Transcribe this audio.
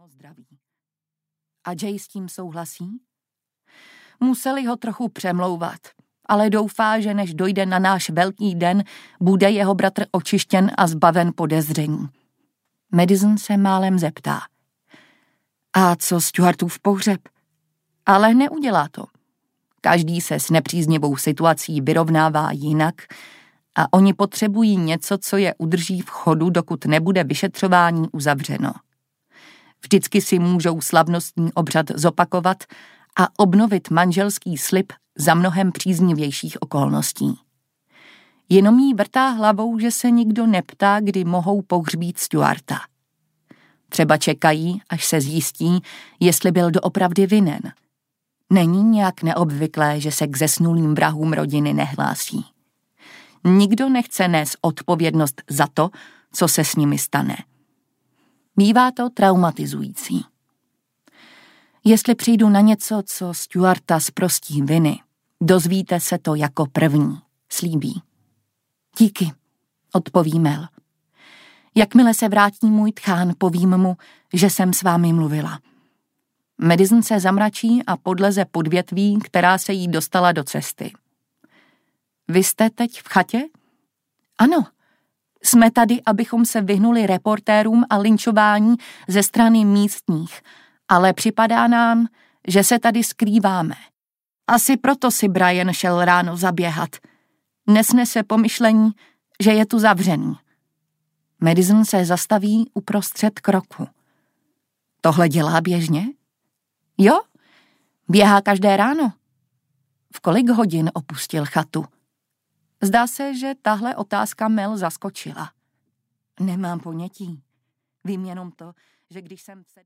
všechno zdraví. A Jay s tím souhlasí? Museli ho trochu přemlouvat, ale doufá, že než dojde na náš velký den, bude jeho bratr očištěn a zbaven podezření. Madison se málem zeptá. A co Stuartův pohřeb? Ale neudělá to. Každý se s nepříznivou situací vyrovnává jinak a oni potřebují něco, co je udrží v chodu, dokud nebude vyšetřování uzavřeno. Vždycky si můžou slavnostní obřad zopakovat a obnovit manželský slib za mnohem příznivějších okolností. Jenom jí vrtá hlavou, že se nikdo neptá, kdy mohou pohřbít Stuarta. Třeba čekají, až se zjistí, jestli byl doopravdy vinen. Není nějak neobvyklé, že se k zesnulým vrahům rodiny nehlásí. Nikdo nechce nést odpovědnost za to, co se s nimi stane. Bývá to traumatizující. Jestli přijdu na něco, co Stuarta zprostí viny, dozvíte se to jako první, slíbí. Díky, odpoví Mel. Jakmile se vrátí můj tchán, povím mu, že jsem s vámi mluvila. Madison se zamračí a podleze pod větví, která se jí dostala do cesty. Vy jste teď v chatě? Ano. Jsme tady, abychom se vyhnuli reportérům a lynčování ze strany místních, ale připadá nám, že se tady skrýváme. Asi proto si Brian šel ráno zaběhat. Nesnese pomyšlení, že je tu zavřený. Madison se zastaví uprostřed kroku. Tohle dělá běžně? Jo, běhá každé ráno. V kolik hodin opustil chatu? Zdá se, že tahle otázka Mel zaskočila. Nemám ponětí. Vím jenom to, že když jsem